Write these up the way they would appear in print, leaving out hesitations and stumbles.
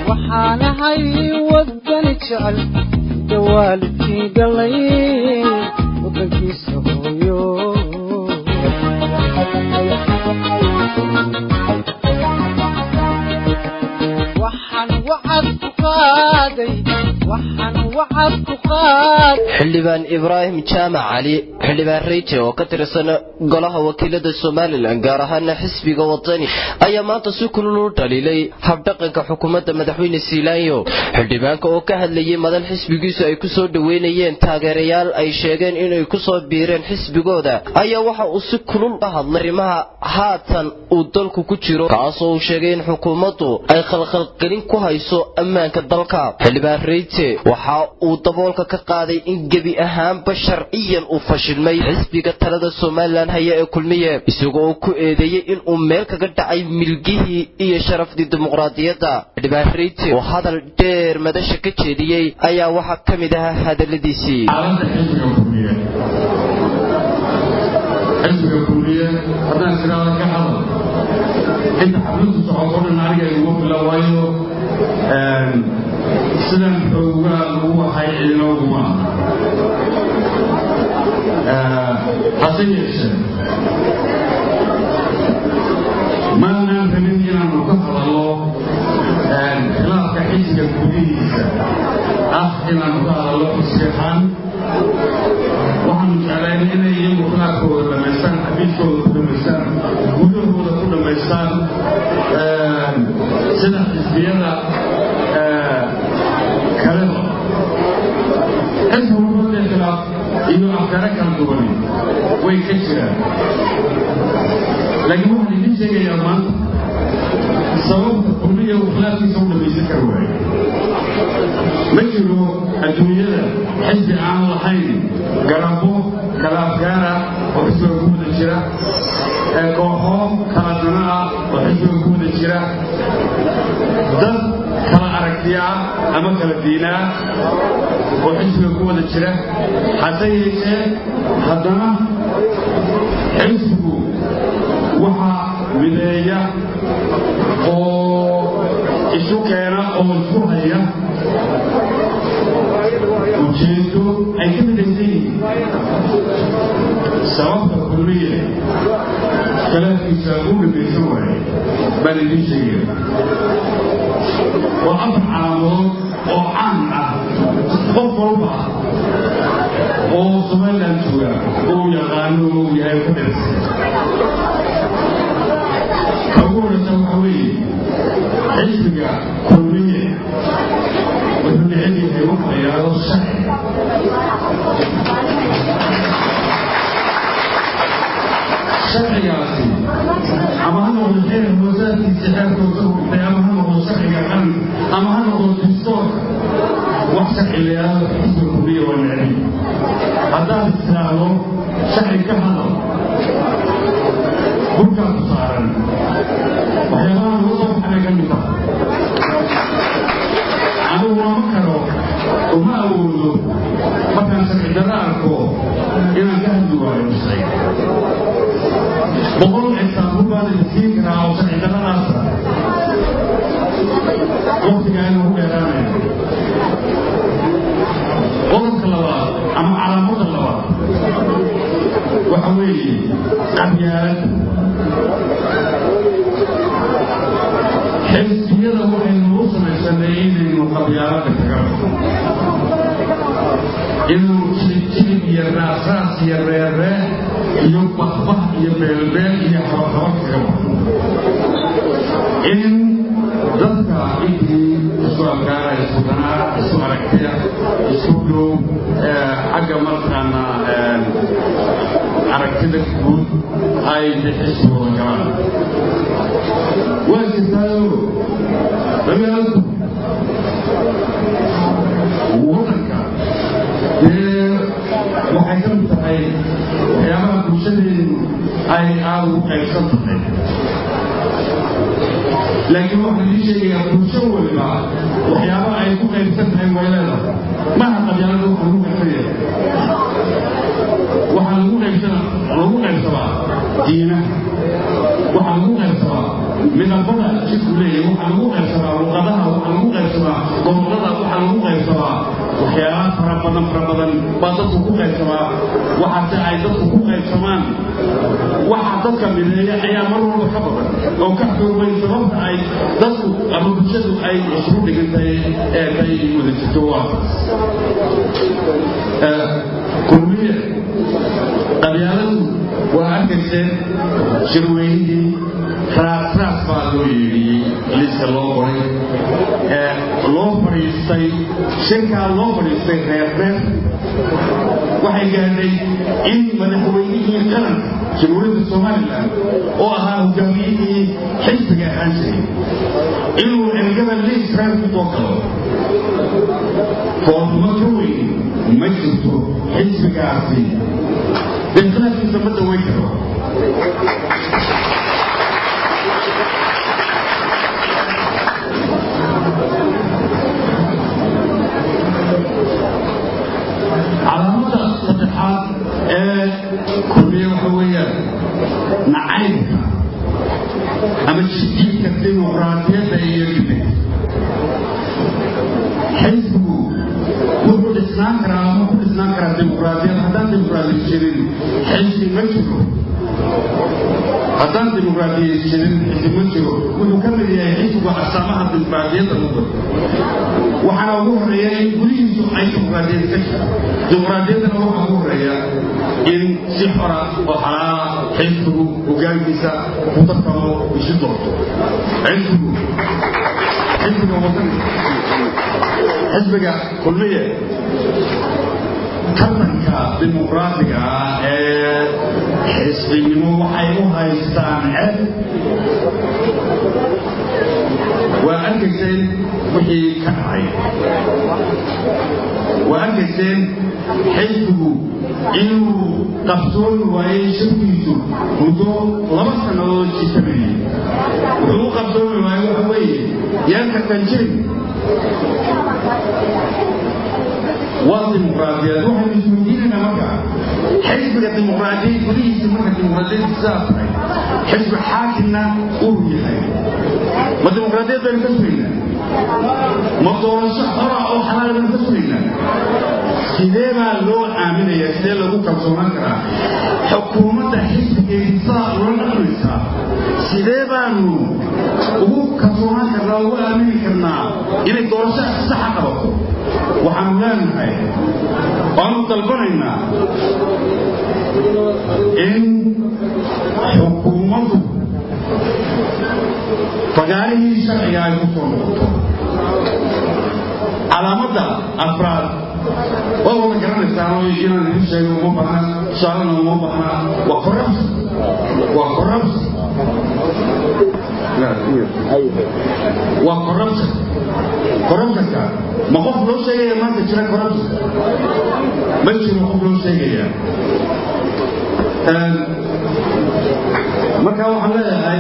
وحانا هاي ودني جعل دوالتي دلي ودنكي سهويو وحن وعد قادي وحن وعد قاد xildhibaan Ibrahim Jaamac Ali xildhibaan Reete oo ka tirsan golaha wakiilada Soomaaliland gaar ahaan xisbiga wadani ayaa maanta si kulul u dhaliilay habdhaqanka xukuumadda madaxweyne Siilaanyo xildhibaanka oo ka hadlayay madal xisbigiisu ay ku soo dhaweynayeen taageerayaal ay sheegeen inay ku soo biireen xisbigooda ayaa waxa uu si kulul u hadlay arrimaha haatan uu dalku ku jiro kaas oo uu sheegay in xukuumaddu ay khalkhalgelin ku hayso ammaanka dalka xildhibaan Reete waxa uu daboolka ka qaaday in gabi ahaanba sharciyan uu fashilmay xisbiga talada Soomaaliland haya ee kulmiye isagoo ku eedeeyay in uu meel kaga dhacay milgihii iyo sharaftii dimuqraadiyadda xildhibaan Reete oo hadal dheer madasha ka jeediyay ayaa waxa kamid ah hadaladiisii xisbiga kulmiye haddaan siraada ka hadal inta xabluhu socotoona aniga ugu bilaawayo sidan xoogaa lagu waxay ciidinowguma hase yeeshee maanaan rabin inaanu ka hadallo khilaafka xisbiga gudihiisa inaanu ka hadallo xisbihaan waxaanu jeclayn inay iyagu khilaafkooda dhammaystaan xabiiskooda ku dhammaystaan gudahooda ku dhammaystaan sida xisbiyada kaleba xisbi wuxuude khilaaf iyo afkaare kala duwani way ka jiraan laakiin waxaan idin sheegayaa maanta sababta kulmiya uu khilaafkiisa u dhammaysan kari waayo ma jiro adduunyada xisbi aan lahayn garabo kala afgaara oo xisbiga ku wada jira kooxo kala dana ah oo xisbiga ku wada jira dad kala aragtiya ama kala diina oo xisbiga ku wada jira hase yeeshee haddana xisbigu waxaa mideeya oo isu keena oo isku haya ujeedo ay ka midaysan yihiin sababta kulmiye khilaafkiisa u dhamaysan waaye baan idiin sheegaya waa afar calaamood oo caan ah qof walba oo Soomaaliland jooga oo yaqaano oo yahay ku dhirsan kabuurta waxa weeye xisbiga kulmiye wuxuu leeyahay wax la yiraahdo sharcigaasi ama ha noqdo xeer hoosaadkiisa xeerkooda hurtay ama ha noqdo sharciga qaran ama ha noqdo dastuurka wax sharci la yiraahdo xisbiga kulmiye waa necbi haddaad istiraahdo sharci ka hadal burkaa ku saaran waxyaabaha lagu soo baxay ka mid ah anigu lama karo uma awoodo markaan sharci darro arko inaan ka hadli waayo musay boqol exaamul baan idin karaa oo sharci darradaasa waqtigaa inuu ku dheeraanayo qodobka labaad ama calaamada labaad waxa weeye qabyaalad xisbiyada waxaynu u samaysanay inaynu qabyaalada kaga baxo inuu jilib iyo raasaas iyo reeree iyo bahbah iyo beelbeel iyo habahaba kaga baxo in dadka intii isku afkaara isku danaa isku aragtiya isku dhow xagga markaana aragtida guud ay xisbigooda galaan waa jirtaayo magaaladu wadanka waxay ka mid tahay waxyaabaha bulshadeedu ay aada ugu qaybsan tahay laakiin waxaan idin sheegayaa bulsho waliba waxyaabaha ay ku qaybsan tahay way leedahay maha qabyaalada waxa lagu qaybsanaya waxaa lagu qaybsamaa diinaha waxaa lagu qaybsamaa midabada jidku leeyahay waxaa lagu qaybsamaa luqadaha waxaa lagu mideeya ayaa mar walba ka badan oo ka xurmay sababta ay dadku ama bulshadu ay isugu dhigantay ee ay wada jirto waa kulmiye qabyaaladu waa arkayseen shirweynihii raas baa loo yeedhiyey liiska loo qoray loo fadhiistay shirkaa loo fadhiistay reer waxay gaadhay in madaxweynihii qaranka jamhuuriyadda somalilan oo ahaa hogaamiyihii xisbiga ahaan jiray inuu ergada liis reer ku soo galo foolxumo ka weyn ma jirto xisbigaasi khilaafkiisa ma daweyn karo calaamada saddexaad ee kulmiye waxa weeyaan nacaybka ama shididka dimuqraadiyadda iyo dibadda xisbigu wuxuu dhisnaan karaa ama ku dhisnaan karaa dimuqraadiyad haddaan dimuqraadiyad jirin xisbi ma jiro haddaan dimuqraadiyad jirin xisbi ma jiro wuxuu ka mid yahay xisbigu astaamaha dimuqraadiyadda mudan waxaana ugu horreeya in gudihiisu ay dimuqraadiyad ka jirto dimuqraadiyaddana waxaa ugu horreeya in si xora oo xalaala xisbigu hoggaankiisa ku tartamo isu doorto xisbiga wadan xisbiga kulmiye tartanka dimuqraadiga ee xisbinimo waxay u haystaan ceeb waa arkayseen wixii ka dhacay waa arkayseen xisbigu inuu qabsoomi waayey shirkiisu muddo 2 sannadood jisamayey wuxuu u qabsoomi waayey waxa weeye yaalka kanjirin waa dimuqraadiyad waxaynu isweydiinaynaa marka xisbiga dimuqraadiyad gudihiisa marka dimuqraadiyadda sidaas tahay xisbi xaakimna uu yahay ma dimuqraadiyad baynu ka sugaynaa ma doorasho xora oo xalaal baynu ka sugaynaa sidee baa loo aaminayaa sidee lagu kalsoonaan karaa xukuumadda xisbigeedi saa ula dhaqmaysaa sidee baanu ugu kalsoonaan karnaa ugu aamini karnaa inay doorasho saxa qabato waxaanu leenahay waanu dalbanaynaa in xukuumaddu fagaarihii sharciga ay ku soo noqoto calaamadda afraad waa wada garanaysaano inaan idin sheego uma bahna shaalana uma bahna waa corruption waa corruptionka ma qof loo sheegaya maanta jira corruption ma jiro qof loo sheegaya marka waxaan leeyahay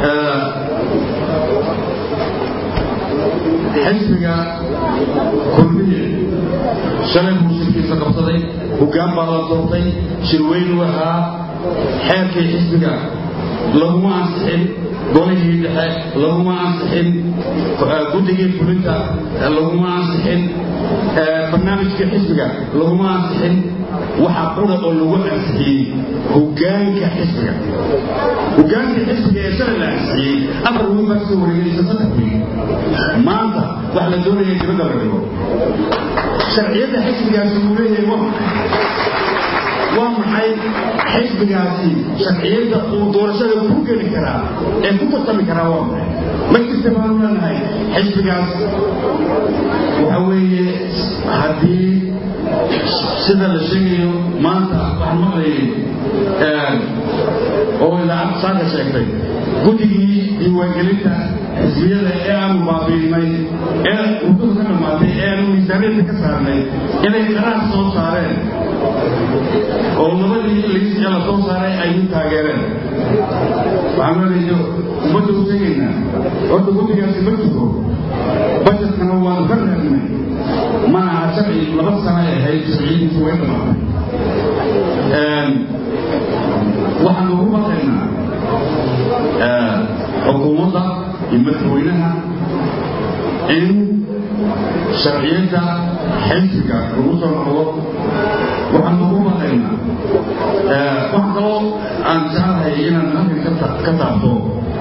xisbiga kulmiye shalay buu shirkiisa qabsaday hoggaan baa la doortay shirweynu ahaa xeerkii xisbiga laguma ansixin golihii dhexe laguma ansixin guddigii fulinta laguma ansixin barnaamijkii xisbiga laguma ansixin waxaa qura oo lagu ansixiyey hoggaanka xisbiga ee shalay la ansixiyey 4 wiil baa soo wareegaysa 3 wiil maanta wax la doonaya dibadda la dhigo sharciyadda xisbigaasi uu leeyahay waa maxay xisbigaasi sharciyadda uu doorashada ku geli karaa ee ku tartami karaa waa maxay ma jirta baanu leenahay xisbigaas waxa weeye haddii sida la sheegayo maanta waxaan maqlayay oo idaacad saaka sheegtay guddigii diiwaangelinta xisbiyada ee aanu baabiinay ee muddada ka dhammaatay ee aanu miisaaniyadda ka saarnay inay qaraar soo saareen oo labadii liis ee la soo saaray ay u taageereen waxaan leeyahay ummadda u sheegaynaa horta guddigaasi ma jiro bajetkana waanu ka reebnay mana aha sharci 2 sano ay ahayd sharciyadiisu way dhammaatay waxaan ugu baqaynaa xukuumadda iyo madaxweynaha in sharciyadda xisbiga lagu soo noqdo وحنقوم بقينا وحنقول عن شعرها إنا نحن كتابته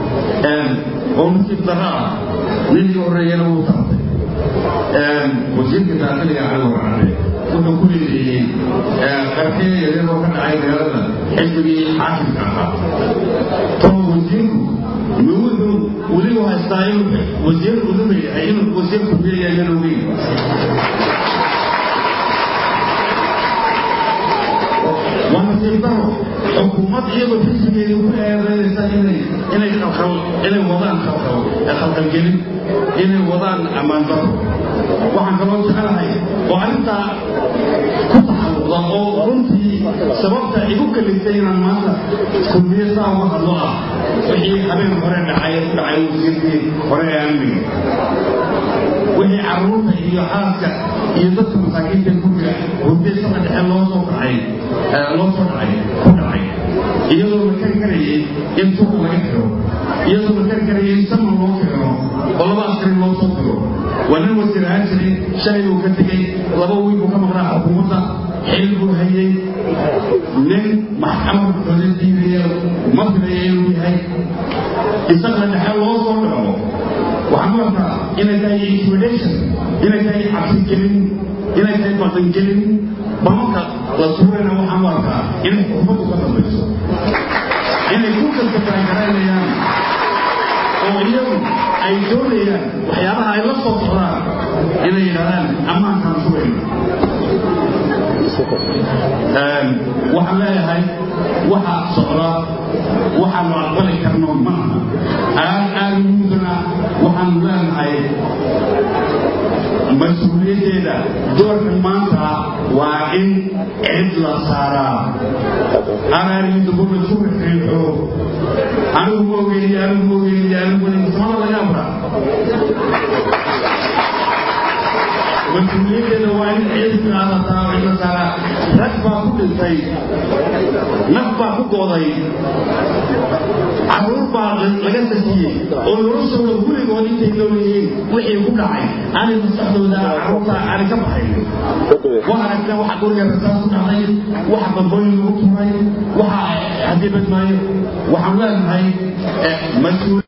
ونسيب ضراء من يورينا وطاطي وزير كتابتي على الورعة وكل اللي قرحية يلين وكان عايز هذا حزبي حاكم كعها طبعا وزير نقول وليه هستعين وزير وزير عين وزير كبير يلينوين وانا سيبتره حكومات ايضا في سبيل يقول إلي وضعن خلق الجلد إلي وضعن أمان ضرب وحن كمان سألها وأنت كنت حلوة ورنتي سببت إيقوك اللي سينا الماسة كلية ساوة الله وحي حبين فرع دعاية وزيرتي فرع أمي وحي عروضة هي حاسة يضط مساكين تنكوكا ودي سبب الله صوت عين iyadoo la kari karayay in suuq laga xiro iyadoo la kari karayay in sama loo xiro oo laba askari loo soo xiro wana wasiir aashari shalay uu ka tagay laba wiil uu ka maqnaa xukuumadda xil buu hayay nin maxkamad xuduudiyeed ma filayay inuu yahay isaga dhaxal loo soo dhaco waxaan rabaa inay tahay intimidation inay tahay cabsi gelin inay tahay baqan gelin banka la suurayna waxaan rabaa in xukuumaddu ka dambayso inay ku kala taageerayaan oo iyagu ay doonayaan waxyaabaha ay la soo socdaan inay yiraahdaan ammaankan suurayna waxaan leeyahay waxa socda waxaan aqbali karno maaha aan mudana waxaan leenahay مسؤوليتنا دور المانطا وإن عدل صارا أنا أريد أقول لكم أنا أقول سبحان الله يا أبرا مسؤوليتنا وإن عدل صارا ركبا كل شيء نكبا كقضي عروبا لجسدي والرسل كل قولي تقولين وحي كل عين أنا مستحضر ده عروبا أنا كم حي وأنا كده واحد قول يا رسول الله واحد بقول له واحد هدي بدماي وحملان هاي مسؤول